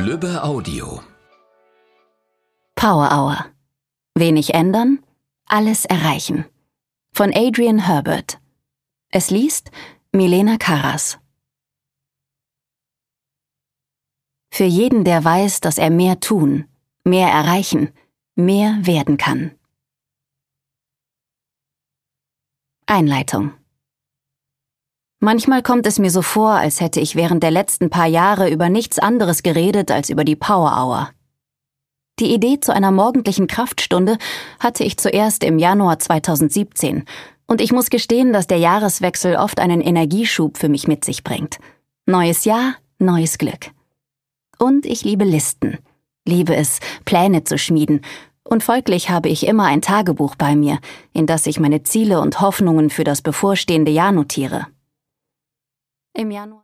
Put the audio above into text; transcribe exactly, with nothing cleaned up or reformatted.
Lübbe Audio. Power Hour. Wenig ändern, alles erreichen. Von Adrian Herbert. Es liest Milena Karas. Für jeden, der weiß, dass er mehr tun, mehr erreichen, mehr werden kann. Einleitung. Manchmal kommt es mir so vor, als hätte ich während der letzten paar Jahre über nichts anderes geredet als über die Power Hour. Die Idee zu einer morgendlichen Kraftstunde hatte ich zuerst im Januar zweitausendsiebzehn und ich muss gestehen, dass der Jahreswechsel oft einen Energieschub für mich mit sich bringt. Neues Jahr, neues Glück. Und ich liebe Listen, liebe es, Pläne zu schmieden, und folglich habe ich immer ein Tagebuch bei mir, in das ich meine Ziele und Hoffnungen für das bevorstehende Jahr notiere. Im Januar